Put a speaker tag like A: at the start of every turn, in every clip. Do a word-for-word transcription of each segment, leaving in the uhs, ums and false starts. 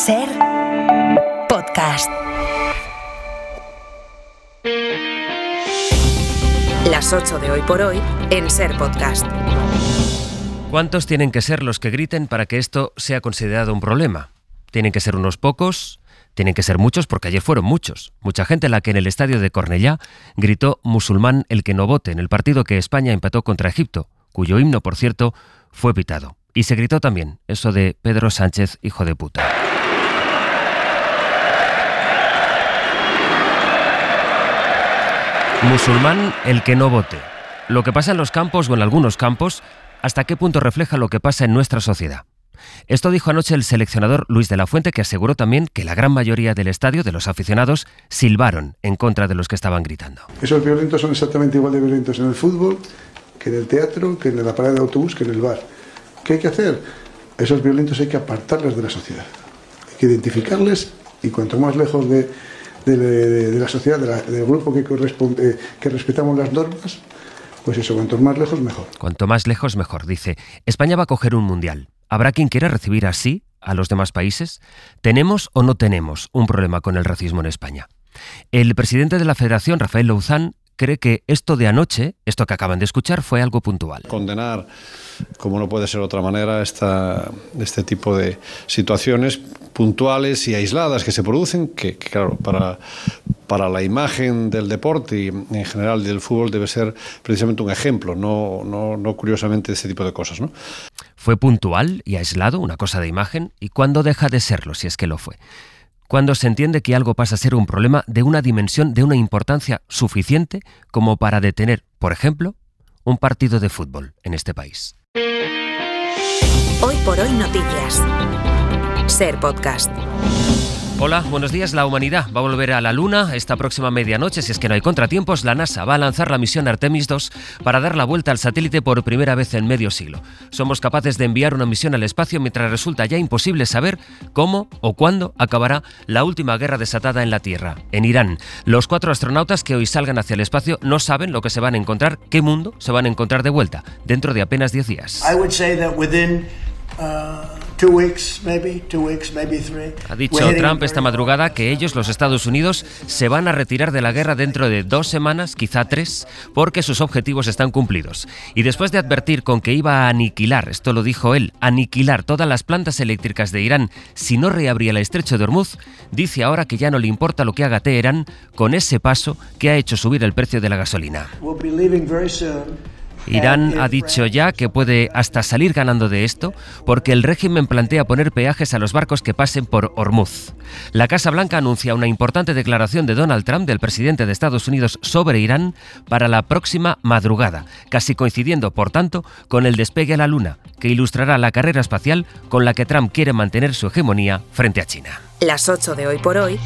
A: Ser Podcast. Las ocho de hoy por hoy en Ser Podcast.
B: ¿Cuántos tienen que ser los que griten para que esto sea considerado un problema? ¿Tienen que ser unos pocos? ¿Tienen que ser muchos? Porque ayer fueron muchos. Mucha gente la que en el estadio de Cornellá gritó musulmán el que no vote en el partido que España empató contra Egipto, cuyo himno, por cierto, fue pitado. Y se gritó también eso de Pedro Sánchez, hijo de puta. Musulmán el que no vote. Lo que pasa en los campos o en algunos campos, ¿hasta qué punto refleja lo que pasa en nuestra sociedad? Esto dijo anoche el seleccionador Luis de la Fuente, que aseguró también que la gran mayoría del estadio, de los aficionados, silbaron en contra de los que estaban gritando.
C: Esos violentos son exactamente igual de violentos en el fútbol, que en el teatro, que en la parada de autobús, que en el bar. ¿Qué hay que hacer? Esos violentos hay que apartarles de la sociedad. Hay que identificarles y cuanto más lejos de, de, de, de la sociedad, de la, del grupo que, corresponde, que respetamos las normas, pues eso, cuanto más lejos mejor.
B: Cuanto más lejos mejor, dice. España va a coger un mundial. ¿Habrá quien quiera recibir así a los demás países? ¿Tenemos o no tenemos un problema con el racismo en España? El presidente de la Federación, Rafael Louzán, cree que esto de anoche, esto que acaban de escuchar, fue algo puntual.
D: Condenar, como no puede ser de otra manera, esta, este tipo de situaciones puntuales y aisladas que se producen, que, que claro, para, para la imagen del deporte y en general del fútbol debe ser precisamente un ejemplo, no, no, no curiosamente ese tipo de cosas, ¿no?
B: Fue puntual y aislado, una cosa de imagen, ¿y cuándo deja de serlo, si es que lo fue? Cuando se entiende que algo pasa a ser un problema de una dimensión, de una importancia suficiente como para detener, por ejemplo, un partido de fútbol en este país.
A: Hoy por hoy noticias. Ser Podcast.
B: Hola, buenos días. La humanidad va a volver a la Luna esta próxima medianoche. Si es que no hay contratiempos, la NASA va a lanzar la misión Artemis dos para dar la vuelta al satélite por primera vez en medio siglo. Somos capaces de enviar una misión al espacio mientras resulta ya imposible saber cómo o cuándo acabará la última guerra desatada en la Tierra, en Irán. Los cuatro astronautas que hoy salgan hacia el espacio no saben lo que se van a encontrar, qué mundo se van a encontrar de vuelta dentro de apenas diez días.
E: I would say that within, uh... Two weeks, maybe, two weeks, maybe three.
B: Ha dicho Trump esta madrugada que ellos, los Estados Unidos, se van a retirar de la guerra dentro de dos semanas, quizá tres, porque sus objetivos están cumplidos. Y después de advertir con que iba a aniquilar, esto lo dijo él, aniquilar todas las plantas eléctricas de Irán si no reabría el estrecho de Hormuz, dice ahora que ya no le importa lo que haga Teherán con ese paso que ha hecho subir el precio de la gasolina.
E: We'll be leaving very soon.
B: Irán ha dicho ya que puede hasta salir ganando de esto porque el régimen plantea poner peajes a los barcos que pasen por Hormuz. La Casa Blanca anuncia una importante declaración de Donald Trump, del presidente de Estados Unidos, sobre Irán para la próxima madrugada, casi coincidiendo, por tanto, con el despegue a la Luna, que ilustrará la carrera espacial con la que Trump quiere mantener su hegemonía frente a China.
A: Las ocho de hoy por hoy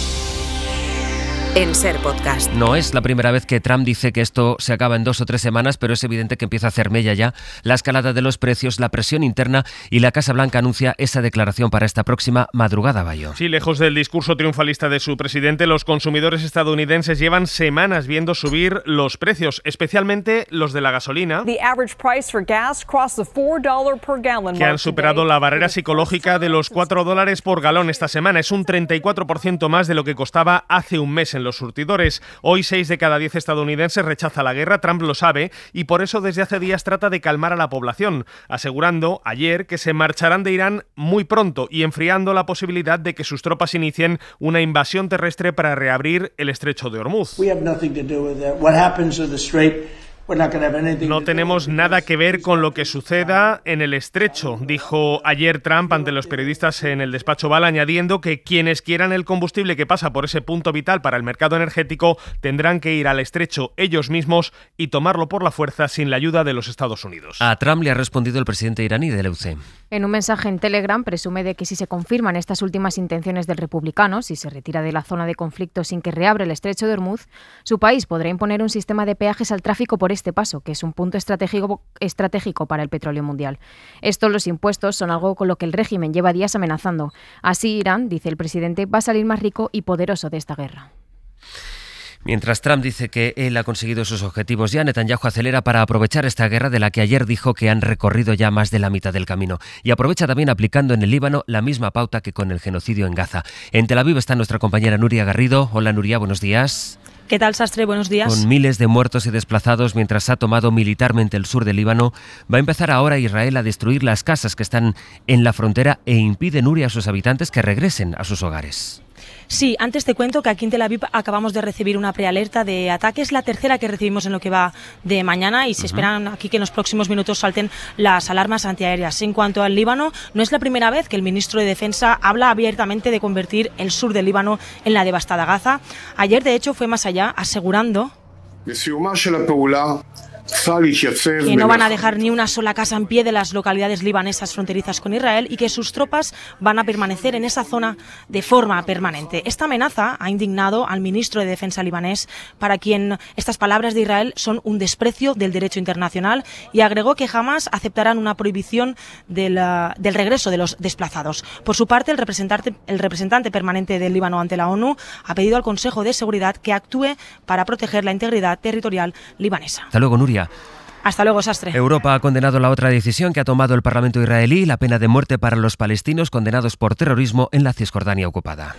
A: en Ser Podcast.
B: No es la primera vez que Trump dice que esto se acaba en dos o tres semanas, pero es evidente que empieza a hacer mella ya la escalada de los precios, la presión interna, y la Casa Blanca anuncia esa declaración para esta próxima madrugada, Bayo.
F: Sí, lejos del discurso triunfalista de su presidente, los consumidores estadounidenses llevan semanas viendo subir los precios, especialmente los de la gasolina, que han superado la barrera psicológica de los cuatro dólares por galón esta semana. Es un treinta y cuatro por ciento más de lo que costaba hace un mes en los surtidores. Hoy seis de cada diez estadounidenses rechaza la guerra, Trump lo sabe, y por eso desde hace días trata de calmar a la población, asegurando ayer que se marcharán de Irán muy pronto y enfriando la posibilidad de que sus tropas inicien una invasión terrestre para reabrir el estrecho de Hormuz. No tenemos nada que ver con lo que suceda en el estrecho, dijo ayer Trump ante los periodistas en el despacho Oval, añadiendo que quienes quieran el combustible que pasa por ese punto vital para el mercado energético tendrán que ir al estrecho ellos mismos y tomarlo por la fuerza sin la ayuda de los Estados Unidos.
B: A Trump le ha respondido el presidente iraní del E U C.
G: En un mensaje en Telegram presume de que si se confirman estas últimas intenciones del republicano, si se retira de la zona de conflicto sin que reabra el estrecho de Hormuz, su país podrá imponer un sistema de peajes al tráfico por este paso, que es un punto estratégico, estratégico para el petróleo mundial. Estos, los impuestos, son algo con lo que el régimen lleva días amenazando. Así Irán, dice el presidente, va a salir más rico y poderoso de esta guerra.
B: Mientras Trump dice que él ha conseguido sus objetivos ya, Netanyahu acelera para aprovechar esta guerra de la que ayer dijo que han recorrido ya más de la mitad del camino. Y aprovecha también aplicando en el Líbano la misma pauta que con el genocidio en Gaza. En Tel Aviv está nuestra compañera Nuria Garrido. Hola Nuria, buenos días.
H: ¿Qué tal, Sastre? Buenos días.
B: Con miles de muertos y desplazados mientras ha tomado militarmente el sur del Líbano, va a empezar ahora Israel a destruir las casas que están en la frontera e impide, Nuria, a sus habitantes que regresen a sus hogares.
H: Sí, antes te cuento que aquí en Tel Aviv acabamos de recibir una prealerta de ataques, la tercera que recibimos en lo que va de mañana, y se uh-huh. esperan aquí que en los próximos minutos salten las alarmas antiaéreas. En cuanto al Líbano, no es la primera vez que el ministro de Defensa habla abiertamente de convertir el sur del Líbano en la devastada Gaza. Ayer, de hecho, fue más allá, asegurando que no van a dejar ni una sola casa en pie de las localidades libanesas fronterizas con Israel y que sus tropas van a permanecer en esa zona de forma permanente. Esta amenaza ha indignado al ministro de Defensa libanés, para quien estas palabras de Israel son un desprecio del derecho internacional, y agregó que jamás aceptarán una prohibición del, uh, del regreso de los desplazados. Por su parte, el representante, el representante permanente del Líbano ante la ONU ha pedido al Consejo de Seguridad que actúe para proteger la integridad territorial libanesa.
B: Hasta luego, Nuria.
H: Hasta luego, Sastre.
B: Europa ha condenado la otra decisión que ha tomado el Parlamento israelí, la pena de muerte para los palestinos condenados por terrorismo en la Cisjordania ocupada.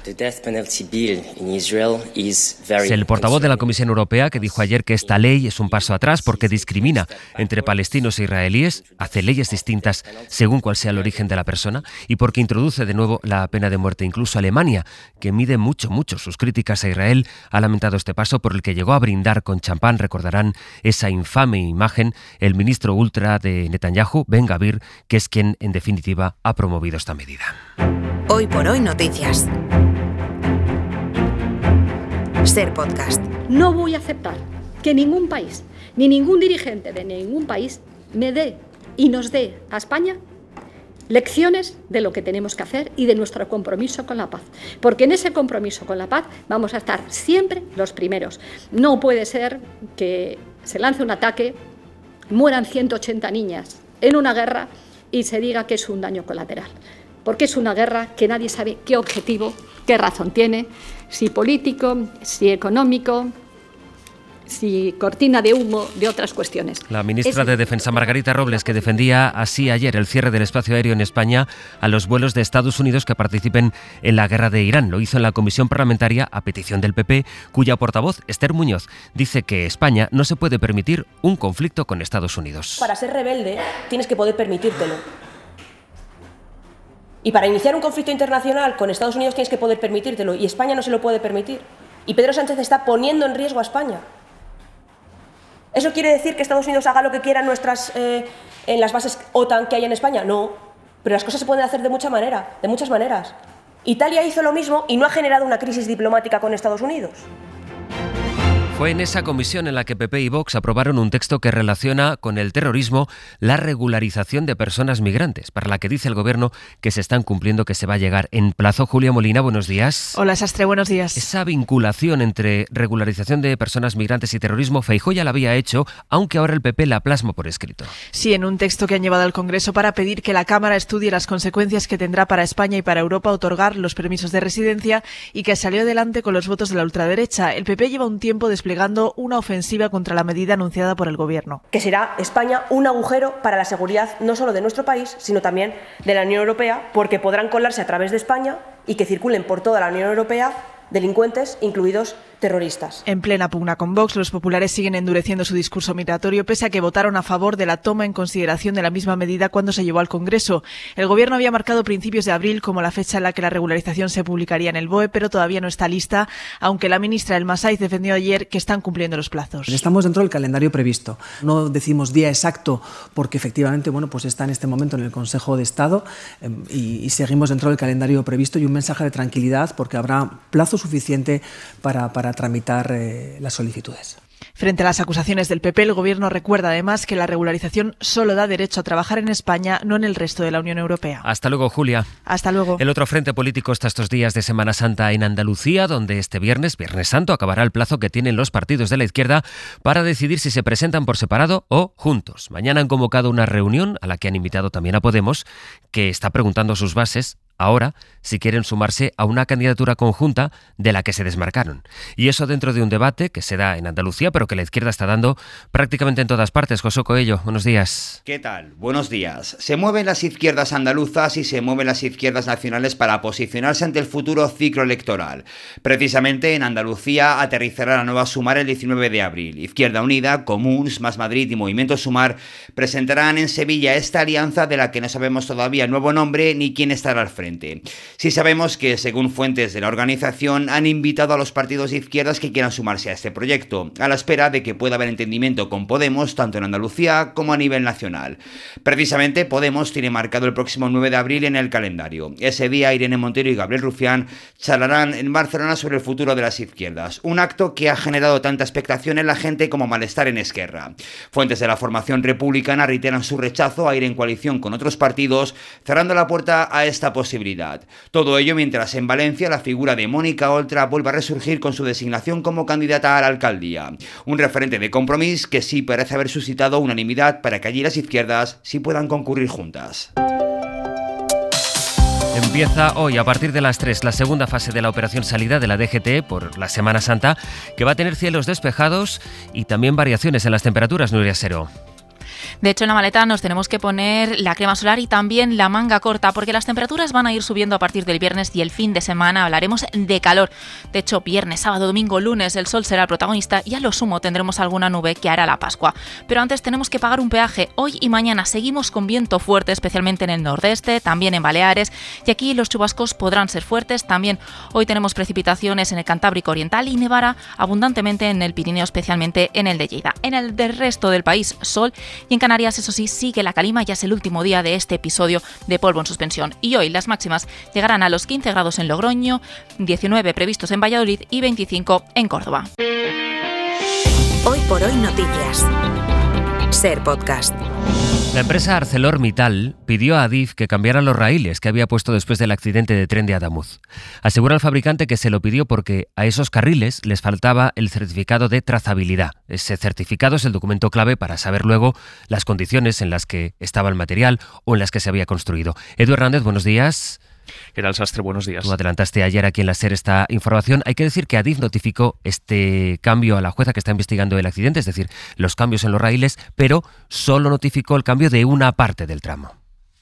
B: Es el portavoz de la Comisión Europea que dijo ayer que esta ley es un paso atrás porque discrimina entre palestinos e israelíes, hace leyes distintas según cuál sea el origen de la persona y porque introduce de nuevo la pena de muerte. Incluso Alemania, que mide mucho, mucho sus críticas a Israel, ha lamentado este paso por el que llegó a brindar con champán, recordarán esa infame imagen, el ministro ultra de Netanyahu, Ben Gvir, que es quien, en definitiva, ha promovido esta medida.
A: Hoy por hoy noticias. Ser Podcast.
I: No voy a aceptar que ningún país, ni ningún dirigente de ningún país me dé y nos dé a España lecciones de lo que tenemos que hacer y de nuestro compromiso con la paz. Porque en ese compromiso con la paz vamos a estar siempre los primeros. No puede ser que se lance un ataque, mueran ciento ochenta niñas en una guerra y se diga que es un daño colateral. Porque es una guerra que nadie sabe qué objetivo, qué razón tiene, si político, si económico, si cortina de humo de otras cuestiones.
B: La ministra
I: es...
B: de Defensa, Margarita Robles, que defendía así ayer el cierre del espacio aéreo en España a los vuelos de Estados Unidos que participen en la guerra de Irán. Lo hizo en la comisión parlamentaria a petición del P P, cuya portavoz, Esther Muñoz, dice que España no se puede permitir un conflicto con Estados Unidos.
J: Para ser rebelde tienes que poder permitírtelo. Y para iniciar un conflicto internacional con Estados Unidos tienes que poder permitírtelo, y España no se lo puede permitir. Y Pedro Sánchez está poniendo en riesgo a España. ¿Eso quiere decir que Estados Unidos haga lo que quiera en, nuestras, eh, en las bases OTAN que hay en España? No, pero las cosas se pueden hacer de mucha manera, de muchas maneras. Italia hizo lo mismo y no ha generado una crisis diplomática con Estados Unidos.
B: Fue en esa comisión en la que P P y Vox aprobaron un texto que relaciona con el terrorismo la regularización de personas migrantes, para la que dice el Gobierno que se están cumpliendo, que se va a llegar en plazo. Julia Molina, buenos días.
K: Hola, Sastre, buenos días.
B: Esa vinculación entre regularización de personas migrantes y terrorismo, Feijóo ya la había hecho, aunque ahora el P P la plasma por escrito.
K: Sí, en un texto que han llevado al Congreso para pedir que la Cámara estudie las consecuencias que tendrá para España y para Europa otorgar los permisos de residencia, y que salió adelante con los votos de la ultraderecha. El P P lleva un tiempo desplegando una ofensiva contra la medida anunciada por el Gobierno.
J: Que será España un agujero para la seguridad no solo de nuestro país, sino también de la Unión Europea, porque podrán colarse a través de España y que circulen por toda la Unión Europea delincuentes, incluidos terroristas.
K: En plena pugna con Vox, los populares siguen endureciendo su discurso migratorio, pese a que votaron a favor de la toma en consideración de la misma medida cuando se llevó al Congreso. El Gobierno había marcado principios de abril como la fecha en la que la regularización se publicaría en el B O E, pero todavía no está lista, aunque la ministra El Masaiz defendió ayer que están cumpliendo los plazos.
L: Estamos dentro del calendario previsto. No decimos día exacto porque efectivamente bueno, pues está en este momento en el Consejo de Estado eh, y, y seguimos dentro del calendario previsto, y un mensaje de tranquilidad porque habrá plazo suficiente para, para tramitar eh, las solicitudes.
K: Frente a las acusaciones del P P, el Gobierno recuerda además que la regularización solo da derecho a trabajar en España, no en el resto de la Unión Europea.
B: Hasta luego, Julia.
K: Hasta luego.
B: El otro frente político está estos días de Semana Santa en Andalucía, donde este viernes, Viernes Santo, acabará el plazo que tienen los partidos de la izquierda para decidir si se presentan por separado o juntos. Mañana han convocado una reunión a la que han invitado también a Podemos, que está preguntando sus bases ahora si quieren sumarse a una candidatura conjunta de la que se desmarcaron. Y eso dentro de un debate que se da en Andalucía, pero que la izquierda está dando prácticamente en todas partes. José Coello, buenos días.
M: ¿Qué tal? Buenos días. Se mueven las izquierdas andaluzas y se mueven las izquierdas nacionales para posicionarse ante el futuro ciclo electoral. Precisamente en Andalucía aterrizará la nueva Sumar el diecinueve de abril. Izquierda Unida, Comuns, Más Madrid y Movimiento Sumar presentarán en Sevilla esta alianza de la que no sabemos todavía el nuevo nombre ni quién estará al frente. Sí sabemos que, según fuentes de la organización, han invitado a los partidos de izquierdas que quieran sumarse a este proyecto, a la espera de que pueda haber entendimiento con Podemos, tanto en Andalucía como a nivel nacional. Precisamente, Podemos tiene marcado el próximo nueve de abril en el calendario. Ese día, Irene Montero y Gabriel Rufián charlarán en Barcelona sobre el futuro de las izquierdas, un acto que ha generado tanta expectación en la gente como malestar en Esquerra. Fuentes de la formación republicana reiteran su rechazo a ir en coalición con otros partidos, cerrando la puerta a esta posibilidad. Todo ello mientras en Valencia la figura de Mónica Oltra vuelve a resurgir con su designación como candidata a la alcaldía. Un referente de Compromís que sí parece haber suscitado unanimidad para que allí las izquierdas sí puedan concurrir juntas.
B: Empieza hoy, a partir de las tres, la segunda fase de la operación salida de la D G T por la Semana Santa, que va a tener cielos despejados y también variaciones en las temperaturas, Nuria Sero.
N: De hecho, en la maleta nos tenemos que poner la crema solar y también la manga corta, porque las temperaturas van a ir subiendo a partir del viernes y el fin de semana hablaremos de calor. De hecho, viernes, sábado, domingo, lunes, el sol será el protagonista y a lo sumo tendremos alguna nube que hará la Pascua. Pero antes tenemos que pagar un peaje. Hoy y mañana seguimos con viento fuerte, especialmente en el nordeste, también en Baleares, y aquí los chubascos podrán ser fuertes. También hoy tenemos precipitaciones en el Cantábrico Oriental y nevará abundantemente en el Pirineo, especialmente en el de Lleida. En el del resto del país, sol, y en Canarias, eso sí, sigue la calima, ya es el último día de este episodio de polvo en suspensión. Y hoy las máximas llegarán a los quince grados en Logroño, diecinueve previstos en Valladolid y veinticinco en Córdoba.
A: Hoy por hoy noticias. Ser Podcast.
B: La empresa ArcelorMittal pidió a Adif que cambiara los raíles que había puesto después del accidente de tren de Adamuz. Asegura el fabricante que se lo pidió porque a esos carriles les faltaba el certificado de trazabilidad. Ese certificado es el documento clave para saber luego las condiciones en las que estaba el material o en las que se había construido. Edu Hernández, buenos días.
O: ¿Qué tal, Sastre? Buenos días.
B: Tú adelantaste ayer aquí en la SER esta información. Hay que decir que Adif notificó este cambio a la jueza que está investigando el accidente, es decir, los cambios en los raíles, pero solo notificó el cambio de una parte del tramo.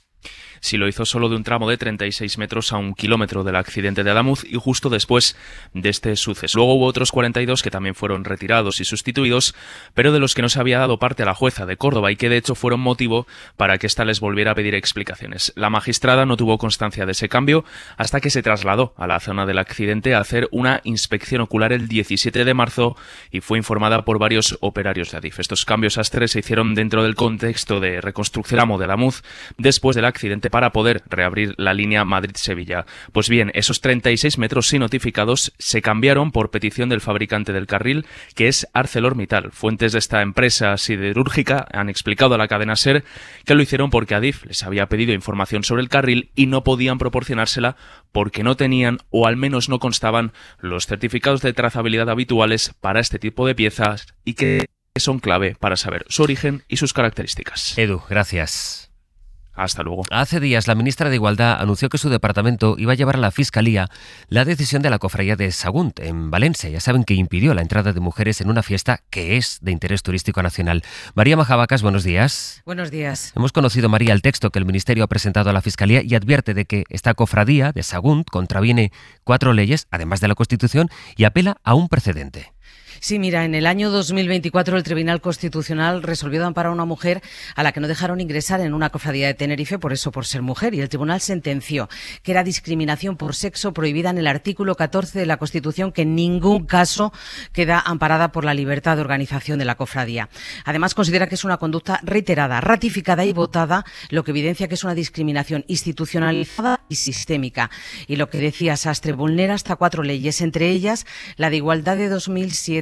O: Sí, lo hizo solo de un tramo de treinta y seis metros a un kilómetro del accidente de Adamuz y justo después de este suceso. Luego hubo otros cuarenta y dos que también fueron retirados y sustituidos, pero de los que no se había dado parte a la jueza de Córdoba y que de hecho fueron motivo para que ésta les volviera a pedir explicaciones. La magistrada no tuvo constancia de ese cambio hasta que se trasladó a la zona del accidente a hacer una inspección ocular el diecisiete de marzo y fue informada por varios operarios de Adif. Estos cambios astres se hicieron dentro del contexto de reconstrucción de Adamuz después del accidente para poder reabrir la línea Madrid-Sevilla. Pues bien, esos treinta y seis metros sin notificados se cambiaron por petición del fabricante del carril, que es ArcelorMittal. Fuentes de esta empresa siderúrgica han explicado a la cadena SER que lo hicieron porque Adif les había pedido información sobre el carril y no podían proporcionársela porque no tenían, o al menos no constaban, los certificados de trazabilidad habituales para este tipo de piezas y que son clave para saber su origen y sus características.
B: Edu, gracias.
O: Hasta luego.
B: Hace días la ministra de Igualdad anunció que su departamento iba a llevar a la Fiscalía la decisión de la cofradía de Sagunt, en Valencia. Ya saben que impidió la entrada de mujeres en una fiesta que es de interés turístico nacional. María Majabacas, buenos días.
P: Buenos días.
B: Hemos conocido, María, el texto que el Ministerio ha presentado a la Fiscalía y advierte de que esta cofradía de Sagunt contraviene cuatro leyes, además de la Constitución, y apela a un precedente.
P: Sí, mira, en el año dos mil veinticuatro el Tribunal Constitucional resolvió amparar a una mujer a la que no dejaron ingresar en una cofradía de Tenerife, por eso, por ser mujer, y el tribunal sentenció que era discriminación por sexo prohibida en el artículo catorce de la Constitución, que en ningún caso queda amparada por la libertad de organización de la cofradía. Además, considera que es una conducta reiterada, ratificada y votada, lo que evidencia que es una discriminación institucionalizada y sistémica. Y lo que decía Sastre, vulnera hasta cuatro leyes, entre ellas la de igualdad de dos mil siete,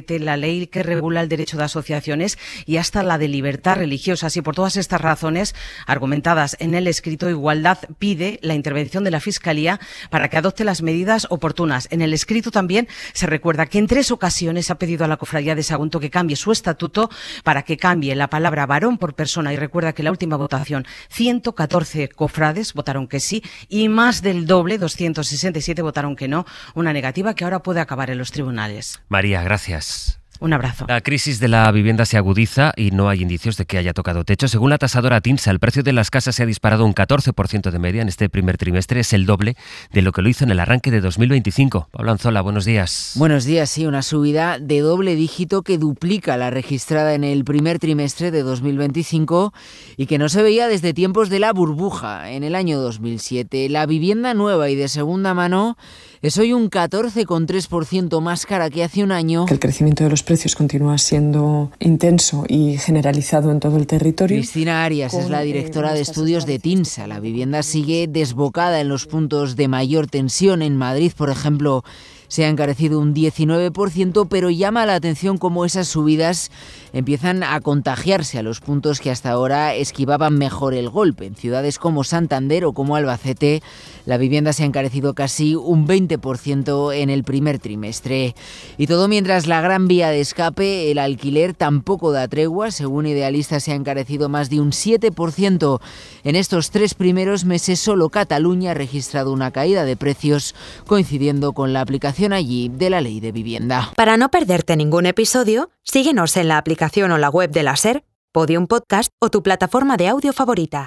P: T, la ley que regula el derecho de asociaciones y hasta la de libertad religiosa. Y por todas estas razones, argumentadas en el escrito, Igualdad pide la intervención de la Fiscalía para que adopte las medidas oportunas. En el escrito también se recuerda que en tres ocasiones ha pedido a la Cofradía de Sagunto que cambie su estatuto para que cambie la palabra varón por persona, y recuerda que en la última votación ciento catorce cofrades votaron que sí y más del doble, doscientos sesenta y siete, votaron que no, una negativa que ahora puede acabar en los tribunales.
B: María, gracias.
P: Un abrazo.
B: La crisis de la vivienda se agudiza y no hay indicios de que haya tocado techo. Según la tasadora TINSA, el precio de las casas se ha disparado un catorce por ciento de media en este primer trimestre. Es el doble de lo que lo hizo en el arranque de dos mil veinticinco. Pablo Anzola, buenos días.
Q: Buenos días, sí, una subida de doble dígito que duplica la registrada en el primer trimestre de dos mil veinticinco y que no se veía desde tiempos de la burbuja en el año dos mil siete. La vivienda nueva y de segunda mano es hoy un catorce coma tres por ciento más cara que hace un año.
R: Que el crecimiento de los precios continúa siendo intenso y generalizado en todo el territorio.
Q: Cristina Arias es la directora de estudios de TINSA. La vivienda sigue desbocada en los puntos de mayor tensión. En Madrid, por ejemplo, se ha encarecido un diecinueve por ciento, pero llama la atención cómo esas subidas empiezan a contagiarse a los puntos que hasta ahora esquivaban mejor el golpe. En ciudades como Santander o como Albacete, la vivienda se ha encarecido casi un veinte por ciento en el primer trimestre. Y todo mientras la Gran Vía de escape, el alquiler, tampoco da tregua. Según Idealista, se ha encarecido más de un siete por ciento. En estos tres primeros meses, solo Cataluña ha registrado una caída de precios, coincidiendo con la aplicación allí de la ley de vivienda.
A: Para no perderte ningún episodio, síguenos en la aplicación o la web de la SER, Podium Podcast o tu plataforma de audio favorita.